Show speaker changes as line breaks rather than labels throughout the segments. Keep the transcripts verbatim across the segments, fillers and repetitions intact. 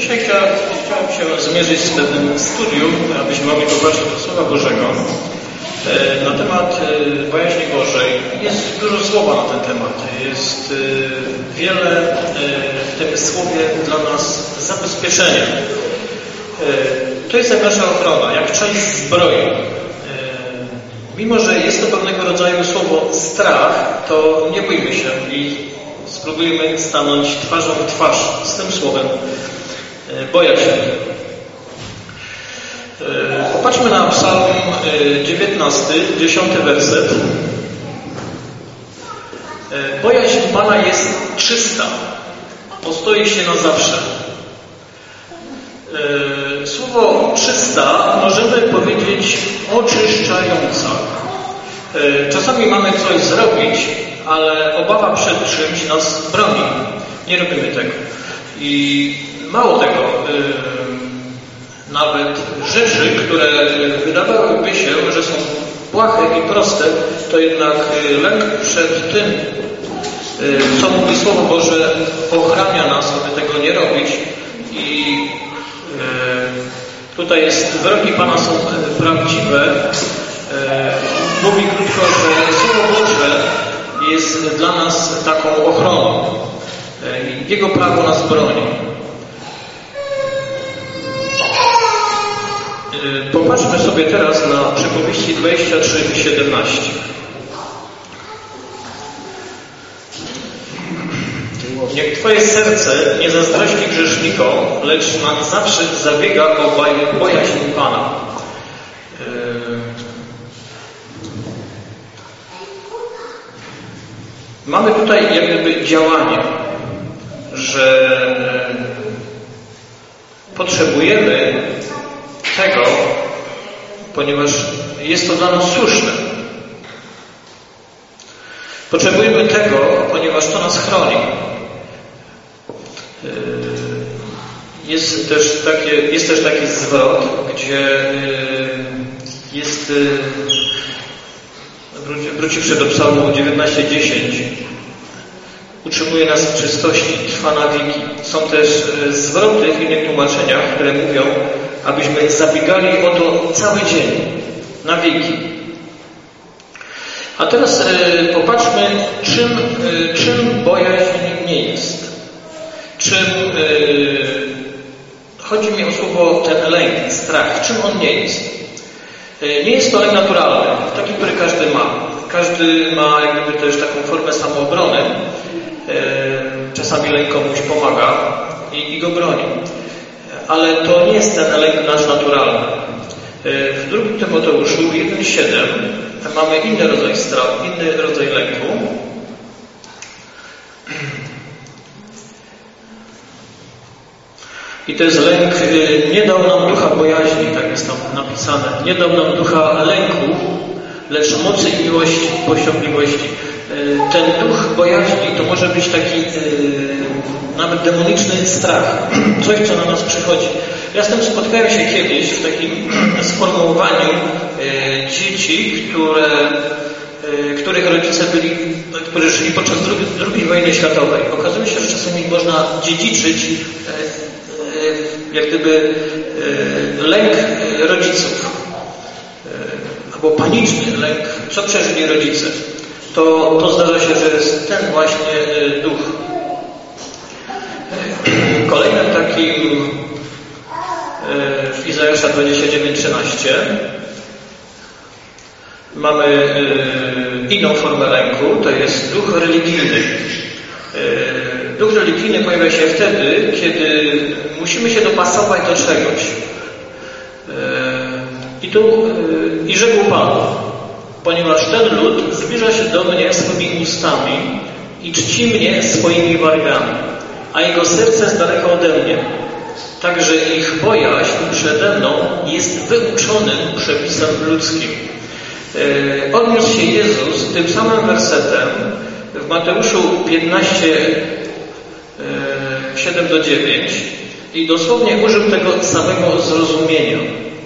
Dzisiaj chciałem, chciałem się zmierzyć z pewnym studium, abyśmy mogli popatrzeć do Słowa Bożego na temat bojaźni Bożej. Jest dużo słowa na ten temat. Jest wiele w tym słowie dla nas zabezpieczenia. To jest jak nasza ochrona, jak część zbroi. Mimo że jest to pewnego rodzaju słowo strach, to nie bójmy się i spróbujmy stanąć twarzą w twarz z tym słowem bojaźni. Popatrzmy na Psalm dziewiętnasty, dziesiąty werset. Bojaźń Pana jest czysta, postoi się na zawsze. Słowo czysta możemy powiedzieć oczyszczająca. Czasami mamy coś zrobić, ale obawa przed czymś nas broni. Nie robimy tego. I mało tego, nawet rzeczy, które wydawałyby się, że są błahe i proste, to jednak lęk przed tym, co mówi Słowo Boże, ochrania nas, aby tego nie robić. I tutaj jest, wyroki Pana są prawdziwe. Mówi krótko, że Słowo Boże jest dla nas taką ochroną. Jego prawo nas broni. Popatrzmy sobie teraz na Przypowieści dwadzieścia trzy, siedemnaście. Niech Twoje serce nie zazdrości grzesznikom, lecz na zawsze zabiega o bojaźń Pana. Mamy tutaj jak gdyby działanie, że potrzebujemy tego, ponieważ jest to dla nas słuszne. Potrzebujemy tego, ponieważ to nas chroni. Jest też, takie, jest też taki zwrot, gdzie jest, wróciwszy do Psalmu dziewiętnaście dziesięć, utrzymuje nas w czystości, trwa na wieki. Są też zwroty w innych tłumaczeniach, które mówią, abyśmy zabiegali o to cały dzień, na wieki. A teraz e, popatrzmy, czym, e, czym bojaźń nie jest. Czym e, chodzi mi o słowo ten lęk, strach. Czym on nie jest? E, nie jest to lęk naturalny, taki, który każdy ma. Każdy ma jakby też taką formę samoobrony. E, czasami lęk komuś pomaga i, i go broni. Ale to nie jest ten lęk nasz naturalny. W drugim Tymoteuszu jeden siedem mamy inny rodzaj strachu, inny rodzaj lęku. I to jest lęk, nie dał nam ducha bojaźni, tak jest tam napisane. Nie dał nam ducha lęku, lecz mocy i miłości, powściągliwości. Ten duch bojaźni to może być taki nawet demoniczny strach. Coś, co na nas przychodzi. Ja z tym spotkałem się kiedyś w takim sformułowaniu e, dzieci, które, e, których rodzice byli, którzy żyli podczas drugiej, drugiej wojny światowej. Okazuje się, że czasami można dziedziczyć e, e, jak gdyby e, lęk rodziców. E, albo paniczny lęk, co przeżyli rodzice. To, to zdarza się, że jest ten właśnie e, duch. Kolejnym takim w Izajasza dwadzieścia dziewięć trzynaście mamy inną formę lęku, to jest duch religijny. Duch religijny pojawia się wtedy, kiedy musimy się dopasować do czegoś. I tu i rzekł Pan, ponieważ ten lud zbliża się do mnie swoimi ustami i czci mnie swoimi wargami, a jego serce z daleka ode mnie. Także ich bojaźń przede mną jest wyuczonym przepisem ludzkim. E, odniósł się Jezus tym samym wersetem w Mateuszu piętnaście, siedem do dziewięć i dosłownie użył tego samego zrozumienia.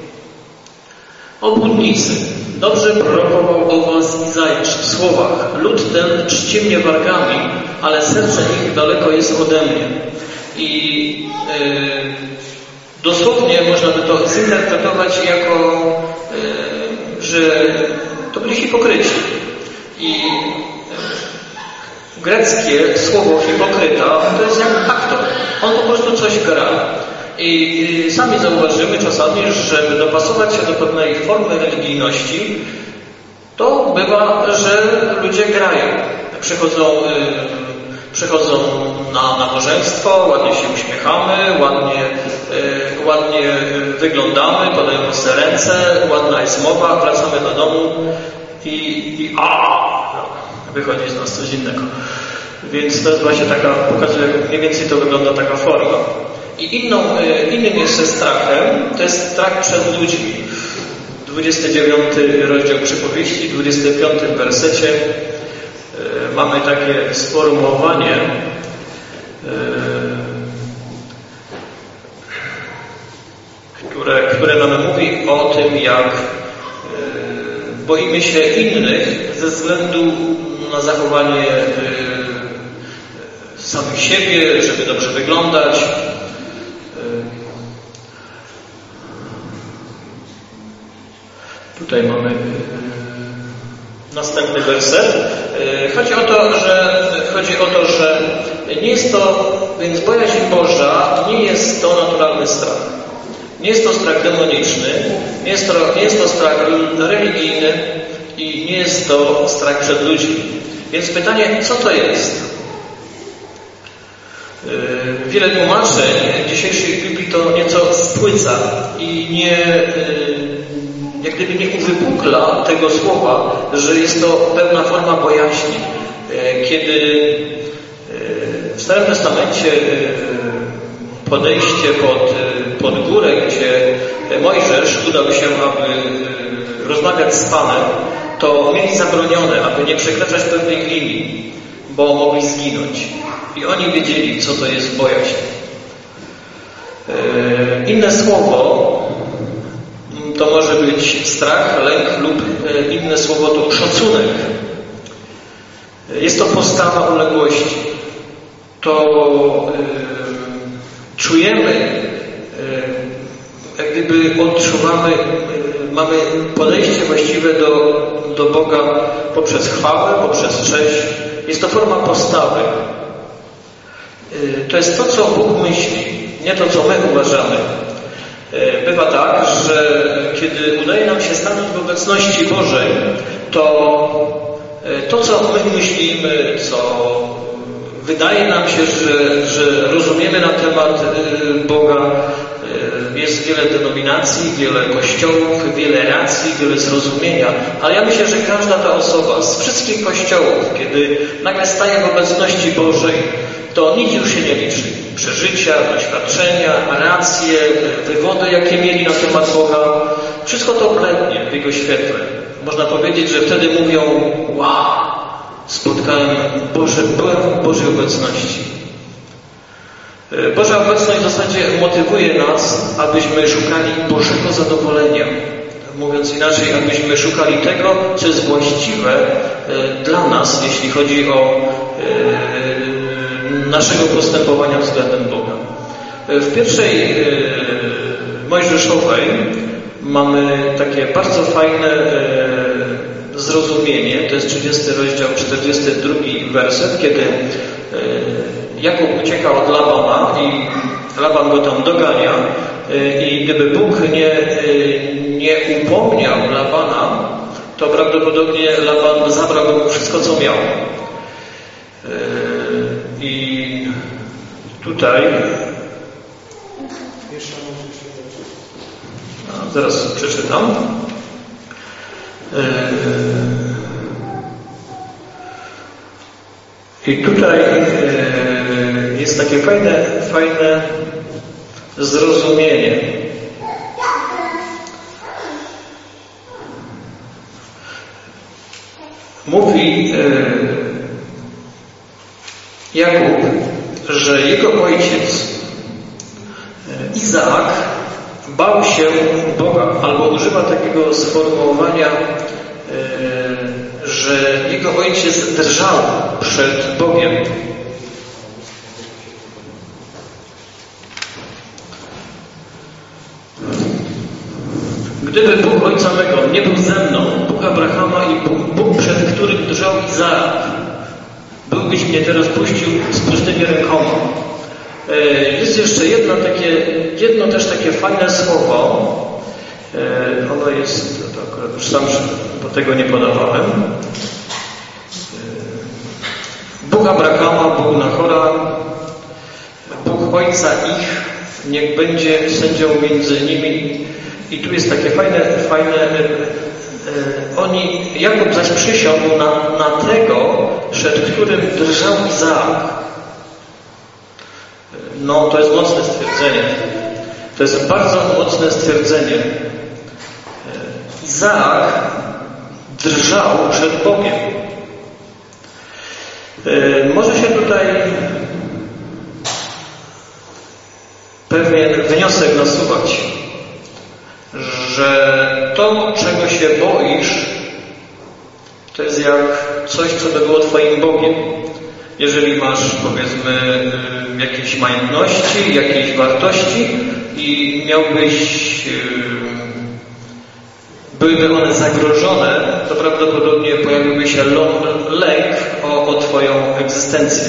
Obłudnicy, dobrze prorokował o was Izajasz w słowach: lud ten czci mnie wargami, ale serce ich daleko jest ode mnie. I yy, dosłownie można by to zinterpretować jako, yy, że to byli hipokryci. I yy, greckie słowo hipokryta to jest jak aktor. On po prostu coś gra. I yy, sami zauważymy czasami, żeby dopasować się do pewnej formy religijności, to bywa, że ludzie grają. Przychodzą, yy, przychodzą na nabożeństwo, ładnie się uśmiechamy, ładnie, yy, ładnie wyglądamy, podajemy sobie ręce, ładna jest mowa, wracamy do domu i, i a, wychodzi z nas coś innego. Więc to jest właśnie taka, pokazuje, jak mniej więcej to wygląda taka forma. I inną, yy, innym jeszcze strachem, to jest strach przed ludźmi. dwudziesty dziewiąty rozdział Przypowieści, w dwudziestym piątym wersecie yy, mamy takie sformułowanie, yy, które, które nam mówi o tym, jak yy, boimy się innych ze względu na zachowanie yy, samych siebie, żeby dobrze wyglądać. Tutaj mamy następny werset. Chodzi o to, że chodzi o to, że nie jest to, więc bojaźń Boża nie jest to naturalny strach. Nie jest to strach demoniczny, nie jest to, nie jest to strach religijny i nie jest to strach przed ludźmi. Więc pytanie, co to jest? Wiele tłumaczeń dzisiejszej Biblii to nieco spłyca i nie jak gdyby nie uwypukla tego słowa, że jest to pewna forma bojaźni. Kiedy w Starym Testamencie podejście pod, pod górę, gdzie Mojżesz udał się, aby rozmawiać z Panem, to mieli zabronione, aby nie przekraczać pewnych linii, bo mogli zginąć. I oni wiedzieli, co to jest bojaźń. Inne słowo to może być strach, lęk lub inne słowo to szacunek. Jest to postawa uległości. To yy, czujemy, yy, jak gdyby odczuwamy, yy, mamy podejście właściwe do, do Boga poprzez chwałę, poprzez cześć. Jest to forma postawy. Yy, to jest to, co Bóg myśli, nie to, co my uważamy. Bywa tak, że kiedy udaje nam się stanąć w obecności Bożej, to to, co my myślimy, co wydaje nam się, że, że rozumiemy na temat Boga, jest wiele denominacji, wiele kościołów, wiele racji, wiele zrozumienia, ale ja myślę, że każda ta osoba z wszystkich kościołów, kiedy nagle staje w obecności Bożej, to nic już się nie liczy. Przeżycia, doświadczenia, racje, wywody, jakie mieli na temat Boga, wszystko to blednie w Jego świetle. Można powiedzieć, że wtedy mówią, wow, spotkałem Boże, byłem w Bożej obecności. Boża obecność w zasadzie motywuje nas, abyśmy szukali Bożego zadowolenia. Mówiąc inaczej, abyśmy szukali tego, co jest właściwe dla nas, jeśli chodzi o naszego postępowania względem Boga. W pierwszej Mojżeszowej mamy takie bardzo fajne zrozumienie, to jest trzydziesty rozdział, czterdziesty drugi werset, kiedy Jakub ucieka od Labana i Laban go tam dogania i gdyby Bóg nie, nie upomniał Labana, to prawdopodobnie Laban zabrał mu wszystko, co miał. I tutaj a, zaraz przeczytam. I tutaj jest takie fajne, fajne zrozumienie. Mówi Jakub, że jego ojciec Izaak bał się Boga, albo używa takiego sformułowania, że jego ojciec drżał przed Bogiem. Gdyby Bóg Ojca mego nie był ze mną, Bóg Abrahama i Bóg, Bóg przed którym drżał Izaak, byłbyś mnie teraz puścił z pustymi rękoma. Jest jeszcze jedno takie, jedno też takie fajne słowo. Ono jest, to akurat już sam do tego nie podawałem. Bóg Abrahama, Bóg Nachora, Bóg Ojca ich, niech będzie sędzią między nimi. I tu jest takie fajne, fajne e, e, oni, Jakub zaś przysiągł na, na tego, przed którym drżał Izaak. No, to jest mocne stwierdzenie. To jest bardzo mocne stwierdzenie. Izaak drżał przed Bogiem. E, może się tutaj pewien wniosek nasuwać, że to, czego się boisz, to jest jak coś, co by było Twoim Bogiem. Jeżeli masz, powiedzmy, jakieś majątności, jakieś wartości i miałbyś, byłyby one zagrożone, to prawdopodobnie pojawiłby się lęk o, o Twoją egzystencję.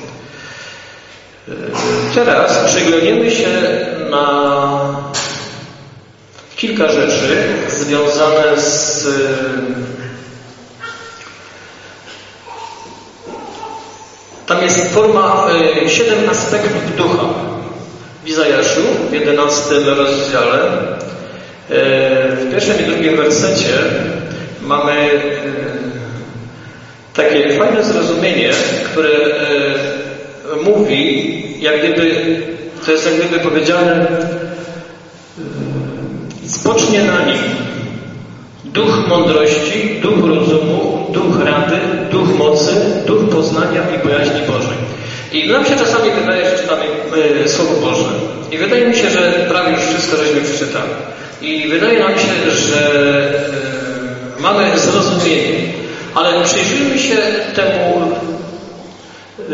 Teraz przyglądniemy się na kilka rzeczy związane z tam jest forma siedem aspektów ducha w Izajaszu w jedenastym rozdziale. W pierwszym i drugim wersecie mamy takie fajne zrozumienie, które mówi, jak gdyby, to jest jak gdyby powiedziane, spocznie na nim duch mądrości, duch rozumu, duch rady, duch mocy, duch poznania i bojaźni Bożej. I nam się czasami wydaje, że czytamy y, Słowo Boże. I wydaje mi się, że prawie już wszystko żeśmy przeczytali. I wydaje nam się, że y, mamy zrozumienie. Ale przyjrzyjmy się temu y,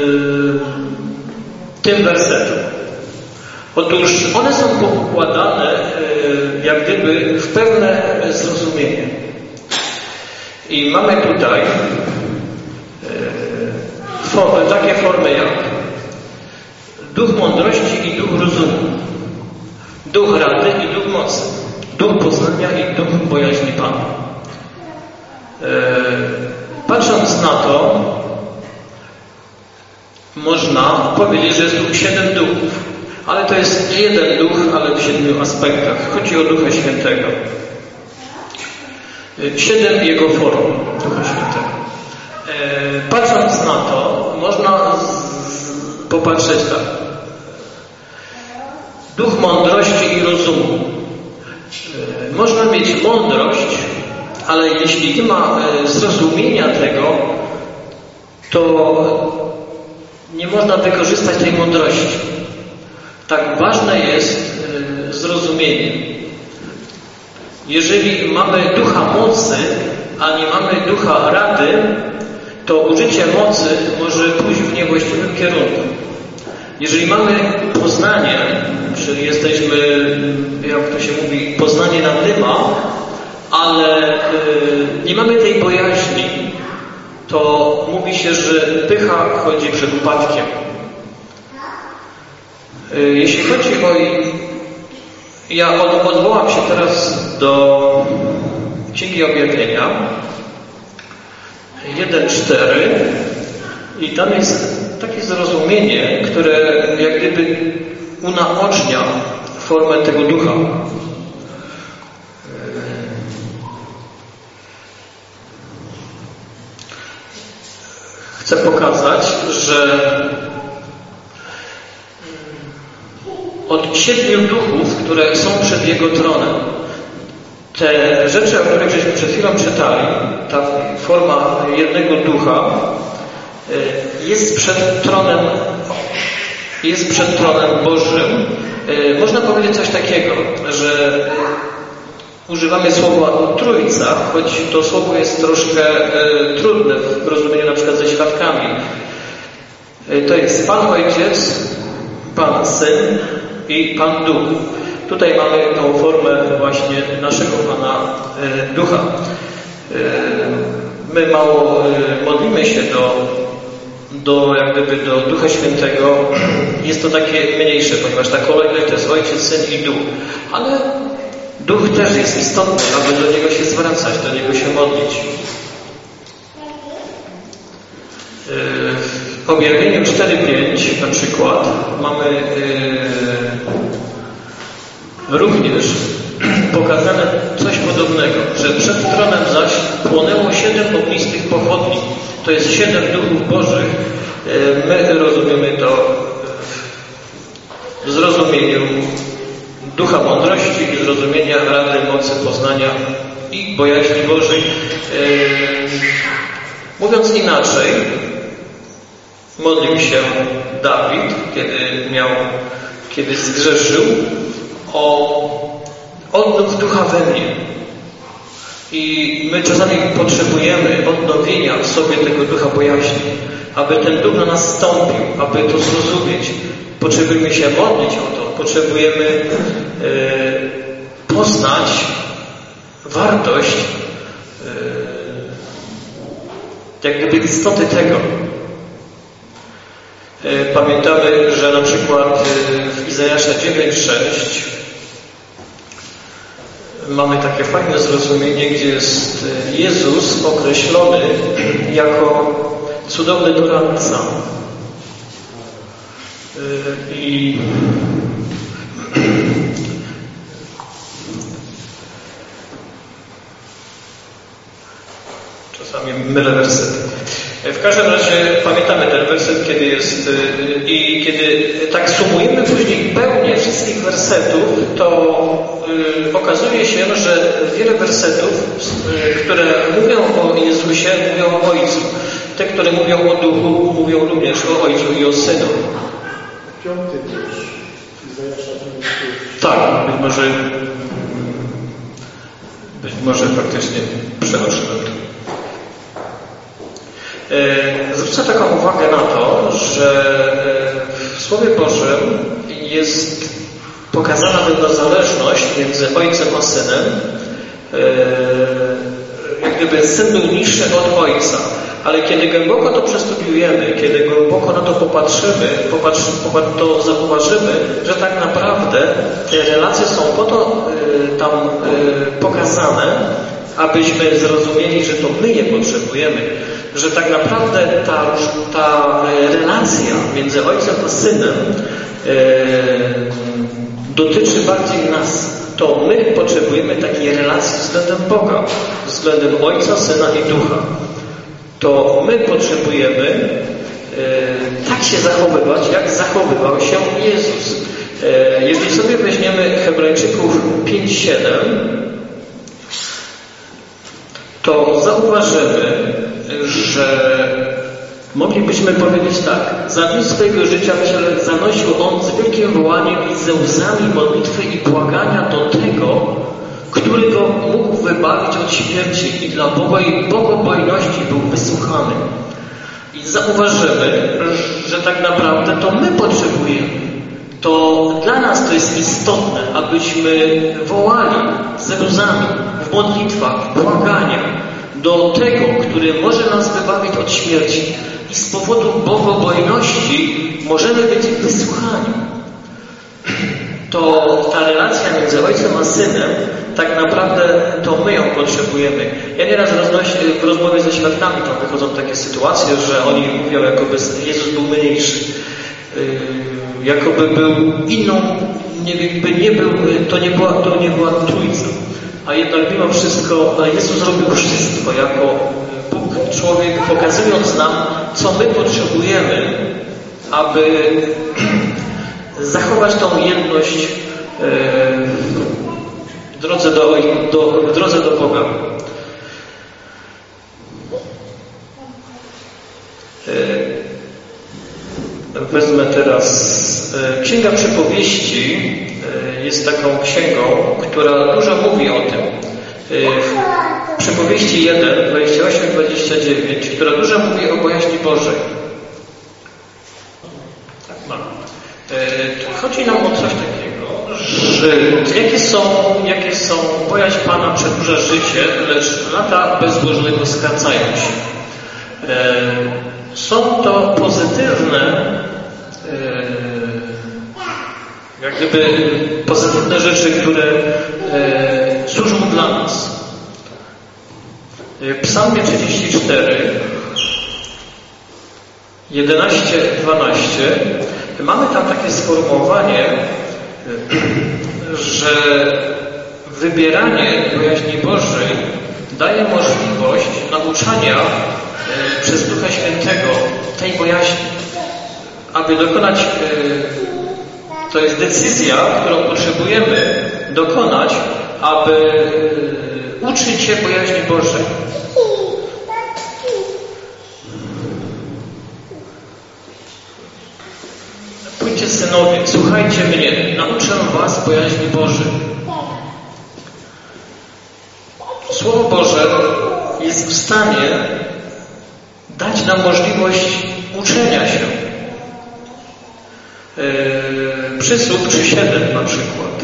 tym wersetom. Otóż one są poukładane jak gdyby w pewne zrozumienie. I mamy tutaj formy, takie formy jak duch mądrości i duch rozumu, duch rady i duch mocy, duch poznania i duch bojaźni Pana. Patrząc na to, można powiedzieć, że jest tu siedem duchów. Ale to jest nie jeden duch, ale w siedmiu aspektach. Chodzi o Ducha Świętego. Siedem Jego form Ducha Świętego. Patrząc na to, można popatrzeć tak. Duch mądrości i rozumu. Można mieć mądrość, ale jeśli nie ma zrozumienia tego, to nie można wykorzystać tej mądrości. Tak ważne jest zrozumienie. Jeżeli mamy ducha mocy, a nie mamy ducha rady, to użycie mocy może pójść w niewłaściwym kierunku. Jeżeli mamy poznanie, czyli jesteśmy, jak to się mówi, poznanie na dyma, ale nie mamy tej bojaźni, to mówi się, że pycha chodzi przed upadkiem. Jeśli chodzi o... Ja odwołam się teraz do Księgi Objawienia jeden cztery i tam jest takie zrozumienie, które jak gdyby unaocznia formę tego ducha. Chcę pokazać, że od siedmiu duchów, które są przed Jego tronem, te rzeczy, o których żeśmy przed chwilą czytali, ta forma jednego ducha jest przed tronem, jest przed tronem Bożym. Można powiedzieć coś takiego, że używamy słowa Trójca, choć to słowo jest troszkę trudne w rozumieniu na przykład ze świadkami. To jest Pan Ojciec, Pan Syn i Pan Duch. Tutaj mamy tą formę właśnie naszego Pana Ducha. My mało modlimy się do, do, jak gdyby do Ducha Świętego. Jest to takie mniejsze, ponieważ ta kolejność to jest Ojciec, Syn i Duch. Ale Duch też jest istotny, aby do Niego się zwracać, do Niego się modlić. W Objawieniu cztery pięć na przykład mamy yy, również pokazane coś podobnego, że przed tronem zaś płonęło siedem ognistych pochodni. To jest siedem duchów bożych. Yy, my rozumiemy to w zrozumieniu ducha mądrości i zrozumienia rady, mocy, poznania i bojaźni Bożej. Yy, mówiąc inaczej, modlił się Dawid, kiedy miał, kiedy zgrzeszył, o odnów ducha we mnie. I my czasami potrzebujemy odnowienia w sobie tego ducha bojaźni, aby ten duch na nas stąpił, aby to zrozumieć. Potrzebujemy się modlić o to, potrzebujemy e, poznać wartość e, jak gdyby istoty tego. Pamiętamy, że na przykład w Izajasza dziewięć sześć mamy takie fajne zrozumienie, gdzie jest Jezus określony jako cudowny doradca. I czasami mylę wersety. W każdym razie pamiętamy ten werset, kiedy jest i kiedy tak sumujemy później pełnię wszystkich wersetów, to y, okazuje się, że wiele wersetów, y, które mówią o Jezusie, mówią o Ojcu. Te, które mówią o Duchu, mówią również o Ojcu i o Synu.
Piąty wiersz.
Tak, być może być może faktycznie przeoczyłem to. Zwrócę taką uwagę na to, że w Słowie Bożym jest pokazana pewna zależność między Ojcem a Synem. Jak gdyby Syn był niższy od Ojca. Ale kiedy głęboko to przestudiujemy, kiedy głęboko na to popatrzymy, popatrz, to zauważymy, że tak naprawdę te relacje są po to y, tam y, pokazane, abyśmy zrozumieli, że to my je potrzebujemy. Że tak naprawdę ta, ta relacja między Ojcem a Synem y, dotyczy bardziej nas. To my potrzebujemy takiej relacji względem Boga, względem Ojca, Syna i Ducha. To my potrzebujemy e, tak się zachowywać, jak zachowywał się Jezus. E, jeżeli sobie weźmiemy Hebrajczyków pięć siedem, to zauważymy, że moglibyśmy powiedzieć tak. Za dni swojego życia zanosił On z wielkim wołaniem i ze łzami modlitwy i błagania do tego, który go mógł wybawić od śmierci i dla bogobojności był wysłuchany. I zauważymy, że tak naprawdę to my potrzebujemy. To dla nas to jest istotne, abyśmy wołali ze łzami, w modlitwach, w błaganiach do tego, który może nas wybawić od śmierci. I z powodu bogobojności możemy być wysłuchani. To ta relacja między Ojcem a Synem, tak naprawdę to my ją potrzebujemy. Ja nieraz roznosi, w rozmowie ze świadkami tam wychodzą takie sytuacje, że oni mówią, jakoby Jezus był mniejszy. Yy, jakoby był inną, nie, jakby nie był, to nie była, to nie była Trójca. A jednak mimo wszystko Jezus zrobił wszystko jako Bóg, człowiek, pokazując nam, co my potrzebujemy, aby zachować tą jedność w drodze do, do, w drodze do Boga. Wezmę teraz Księga Przypowieści. Jest taką księgą, która dużo mówi o tym. W Przypowieści jeden, dwadzieścia osiem dwadzieścia dziewięć, która dużo mówi o bojaźni Bożej. Tak mam. Chodzi nam o coś takiego, że że jakie są, jakie są, bojaźń Pana przedłuża życie, lecz lata bezbożnego skracają się. E, są to pozytywne, e, jak gdyby pozytywne rzeczy, które e, służą dla nas. W Psalmie trzydzieści cztery, jedenaście dwanaście mamy tam takie sformułowanie, że wybieranie bojaźni Bożej daje możliwość nauczania przez Ducha Świętego tej bojaźni, aby dokonać, to jest decyzja, którą potrzebujemy dokonać, aby uczyć się bojaźni Bożej. Pójdźcie, synowie, słuchajcie mnie, nauczę was bojaźni Bożej. Słowo Boże jest w stanie dać nam możliwość uczenia się. Yy, Przysług trzy siedem na przykład.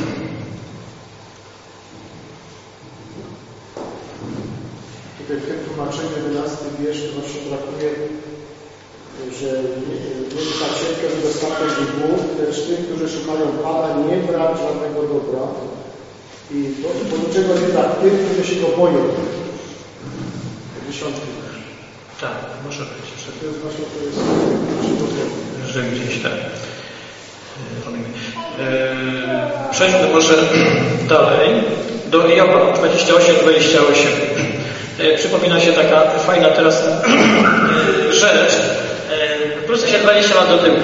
Tutaj w tym tłumaczeniu jedenasty wiersz to właśnie brakuje, że nie, nie za wszelką niedostatek i głód, lecz tych, którzy szukają Pana, nie brać żadnego dobra. I do, do niczego nie brak tych, którzy się go boją. Dziesiątki.
Tak, może być.
To jest właśnie to jest,
że gdzieś tak. Przejdźmy może dalej do Joba dwadzieścia osiem dwadzieścia osiem. Przypomina się taka fajna teraz rzecz. Wrócę się dwadzieścia lat do tyłu.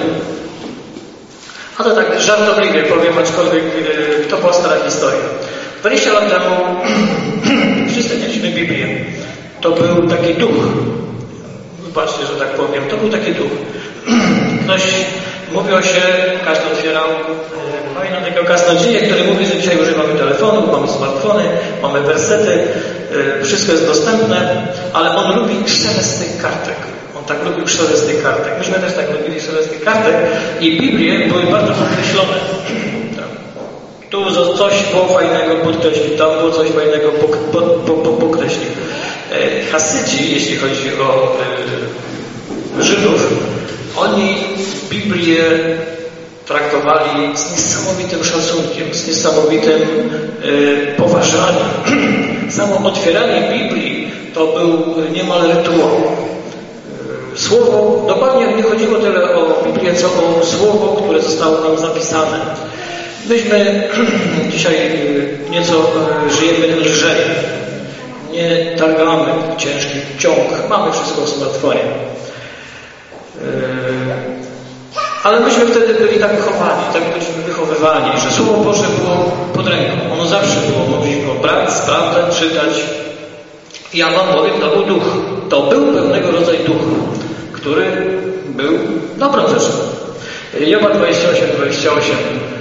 A to tak żartobliwie powiem, aczkolwiek to była stara historia. dwadzieścia lat temu wszyscy mieliśmy Biblię. To był taki duch. Wybaczcie, że tak powiem. To był taki duch. Ktoś mówiło się, każdy otwierał fajną takiego kaznodzieję, który mówi, że dzisiaj używamy telefonu, mamy smartfony, mamy wersety, wszystko jest dostępne, ale on lubi szelest tych kartek. On tak lubił szelest tych kartek. Myśmy też tak lubili szelest tych kartek i Biblie były bardzo podkreślone. Tu coś było fajnego podkreślił, tam było coś fajnego podkreślił. Hasydzi, jeśli chodzi o Żydów, oni Biblię traktowali z niesamowitym szacunkiem, z niesamowitym y, poważaniem. Samo otwieranie Biblii to był niemal rytuał. Słowo, dokładnie nie chodziło tyle o Biblię, co o słowo, które zostało nam zapisane. Myśmy dzisiaj nieco żyjemy lżej. Nie targamy ciężki ciąg. Mamy wszystko w smartfonie. Ale myśmy wtedy byli tak wychowani, tak byliśmy wychowywani, że Słowo Boże było pod ręką. Ono zawsze było, mogliśmy go brać, sprawdzać, czytać. Ja wam powiem, to był duch. To był pewnego rodzaju duch, który był dobrą rzeczą. Joba dwadzieścia osiem dwadzieścia osiem.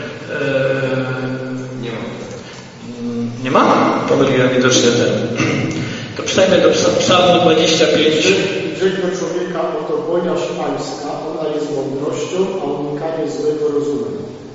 Eee, nie ma. Nie ma? Pomyliłem widocznie ten. To przynajmniej do Psalmu dwadzieścia pięć.
Żyć do człowieka oto bojaźń pańska, ona jest mądrością, a unikanie złego rozumem.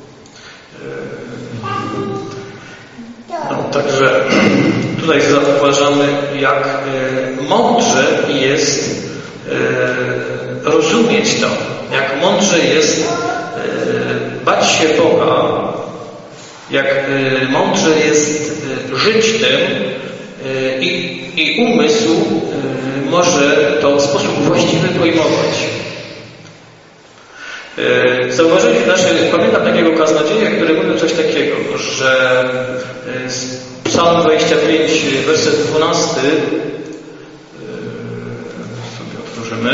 No, także tutaj zauważamy, jak mądrze jest rozumieć to, jak mądrze jest bać się Boga, jak mądrze jest żyć tym i, i umysł może to w sposób właściwy pojmować. Zauważyliśmy, znaczy, pamiętam takiego kaznodzieja, który mówił coś takiego, że Psalm dwadzieścia pięć, werset dwunasty, sobie otworzymy.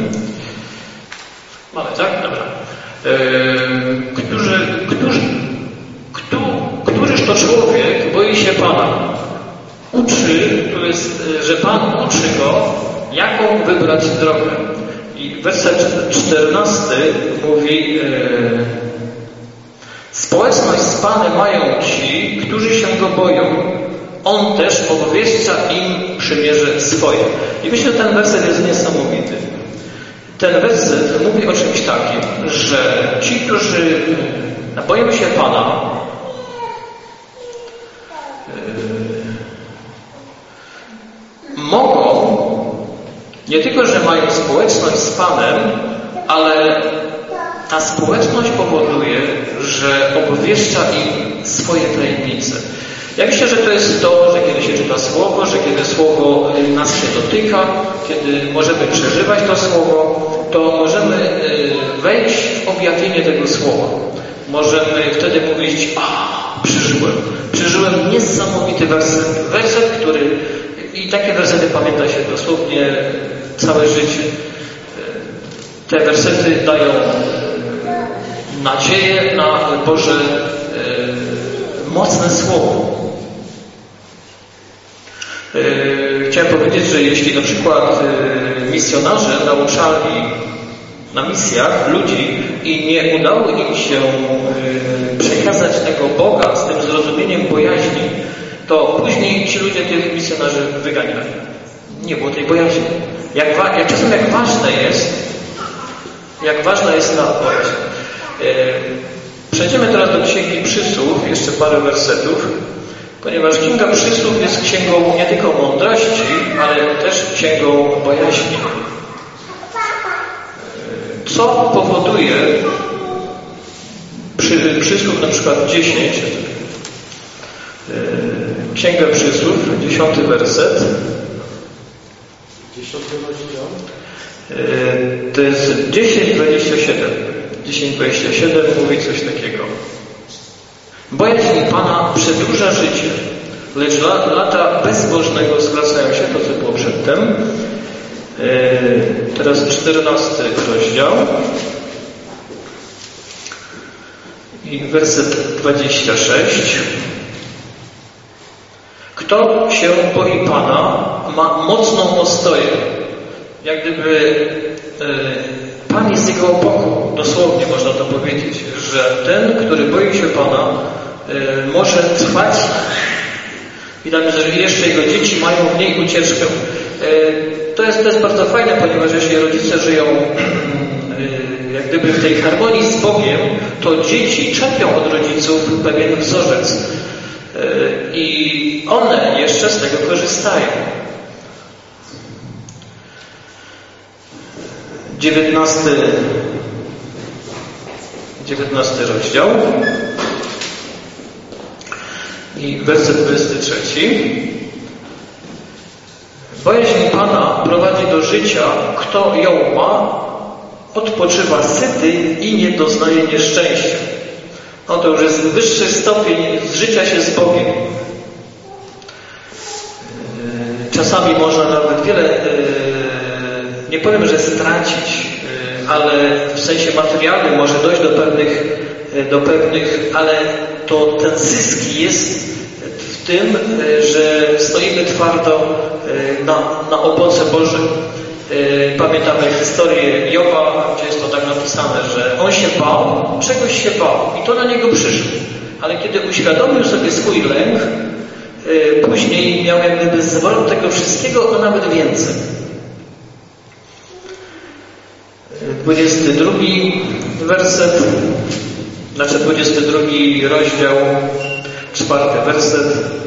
Mamy, tak? Dobra. Którzy, którzy, kto, któryż to człowiek boi się Pana? Uczy, to jest, że Pan uczy go, jaką wybrać drogę. I werset czternasty mówi: e, społeczność z Panem mają ci, którzy się go boją. On też obwieszcza im przymierze swoje. I myślę, że ten werset jest niesamowity. Ten werset mówi o czymś takim, że ci, którzy boją się Pana, Nie tylko, że mają społeczność z Panem, ale ta społeczność powoduje, że obwieszcza im swoje tajemnice. Ja myślę, że to jest to, że kiedy się czyta Słowo, że kiedy Słowo nas się dotyka, kiedy możemy przeżywać to Słowo, to możemy wejść w objawienie tego Słowa. Możemy wtedy mówić, a, przeżyłem. Przeżyłem niesamowity werset. Werset, który, i takie wersety pamięta się dosłownie całe życie. Te wersety dają nadzieję na Boże mocne Słowo. Chciałem powiedzieć, że jeśli na przykład misjonarze nauczali na misjach ludzi i nie udało im się przekazać tego Boga z tym zrozumieniem bojaźni, to później ci ludzie tych misjonarzy wyganiali. Nie było tej bojaźni. Jak, wa- jak czasem jak ważne jest, jak ważna jest ta bojaźń. Przejdziemy teraz do Księgi Przysłów, jeszcze parę wersetów, ponieważ Księga Przysłów jest księgą nie tylko mądrości, ale też księgą bojaźni. Co powoduje przy, Przysłów na przykład dziesięć, Księga Przysłów, dziesiąty werset.
Dziesiąty rozdział.
To jest dziesięć dwadzieścia siedem. dziesięć dwadzieścia siedem mówi coś takiego. Bojaźń Pana przedłuża życie, lecz lata bezbożnego skracają się, to co było przedtem. Teraz czternasty rozdział i werset dwadzieścia sześć. Kto się boi Pana, ma mocną ostoję. Jak gdyby e, Pan jest jego opoką. Dosłownie można to powiedzieć, że ten, który boi się Pana, e, może trwać. Widać, że jeszcze jego dzieci mają w niej ucieczkę. E, to, jest, to jest bardzo fajne, ponieważ jeśli rodzice żyją e, jak gdyby w tej harmonii z Bogiem, to dzieci czerpią od rodziców pewien wzorzec. E, I one jeszcze z tego korzystają. dziewiętnasty, dziewiętnasty rozdział i werset dwudziesty trzeci. Bojaźń Pana prowadzi do życia, kto ją ma, odpoczywa syty i nie doznaje nieszczęścia. No to już jest wyższy stopień zżycia się z Bogiem. Czasami można nawet wiele, nie powiem, że stracić, ale w sensie materialnym może dojść do pewnych, do pewnych, ale to ten zysk jest w tym, że stoimy twardo na, na oboce Bożej. Pamiętamy historię Joba, gdzie jest to tak napisane, że on się bał, czegoś się bał i to na niego przyszło. Ale kiedy uświadomił sobie swój lęk, później miał jak gdyby zwrot tego wszystkiego, a nawet więcej. dwudziesty drugi werset, znaczy dwudziesty drugi rozdział, czwarty werset.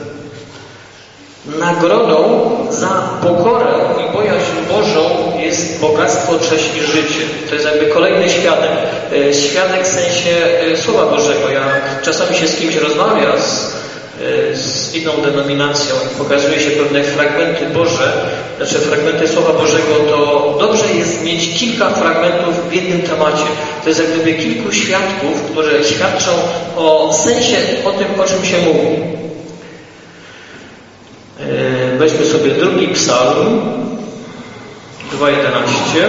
Nagrodą za pokorę i bojaźń Bożą jest bogactwo, cześć i życie. To jest jakby kolejny świadek. Świadek w sensie Słowa Bożego. Jak czasami się z kimś rozmawia, z, z inną denominacją i pokazuje się pewne fragmenty Boże, znaczy fragmenty Słowa Bożego, to dobrze jest mieć kilka fragmentów w jednym temacie. To jest jak gdyby kilku świadków, które świadczą o sensie, o tym, o czym się mówi. Weźmy sobie drugi psalm, dwa jedenaście.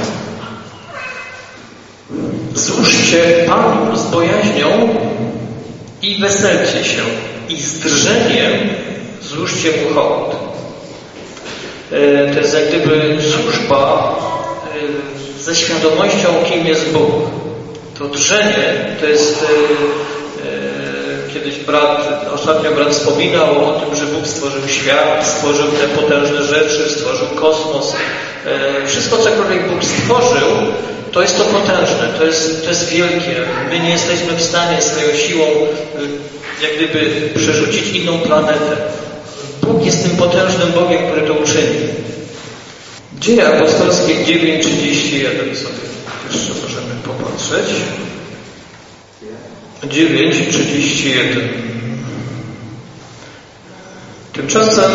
Złóżcie Panu z bojaźnią i weselcie się, i z drżeniem złóżcie Mu hołd. To jest jak gdyby służba ze świadomością, kim jest Bóg. To drżenie to jest... Kiedyś brat, ostatnio brat wspominał o tym, że Bóg stworzył świat, stworzył te potężne rzeczy, stworzył kosmos. Wszystko, cokolwiek Bóg stworzył, to jest to potężne, to jest, to jest wielkie. My nie jesteśmy w stanie swoją siłą jak gdyby przerzucić inną planetę. Bóg jest tym potężnym Bogiem, który to uczynił. Dzieje apostolskie dziewięć trzydzieści jeden sobie jeszcze możemy popatrzeć. dziewięć trzydzieści jeden. Tymczasem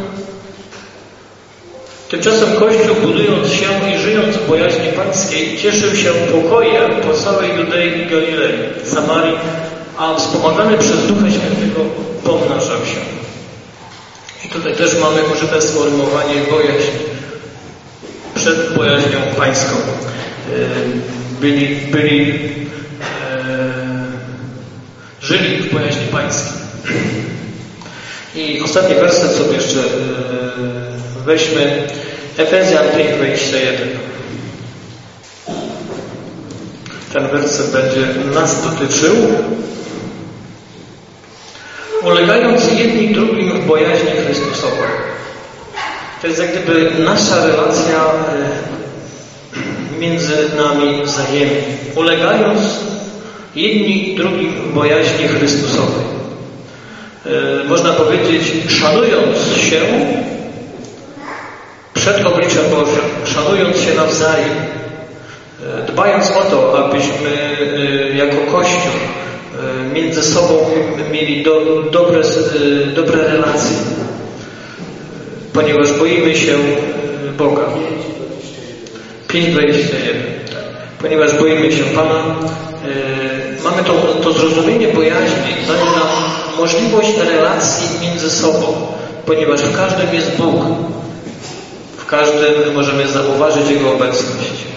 Tymczasem Kościół, budując się i żyjąc w bojaźni pańskiej, cieszył się pokojem po całej Judei i Galilei, Samarii, a wspomagany przez Ducha Świętego pomnażał się. I tutaj też mamy użyte sformułowanie bojaźń przed bojaźnią pańską. Byli, byli e, żyli w bojaźni pańskiej. I ostatni werset sobie jeszcze e, weźmy. Efezjan pięć dwadzieścia jeden. Ten werset będzie nas dotyczył. Ulegając jedni drugim w bojaźni Chrystusowej. To jest jak gdyby nasza relacja między nami wzajemnie. Ulegając jedni drugim w bojaźni Chrystusowej. Można powiedzieć, szanując się przed obliczem Bożym, szanując się nawzajem, dbając o to, abyśmy jako Kościół między sobą mieli do, dobre, dobre relacje, ponieważ boimy się Boga. pięć dwadzieścia jeden. Ponieważ boimy się Pana, mamy to, to zrozumienie bojaźni, daje nam możliwość relacji między sobą, ponieważ w każdym jest Bóg. W każdym możemy zauważyć Jego obecność.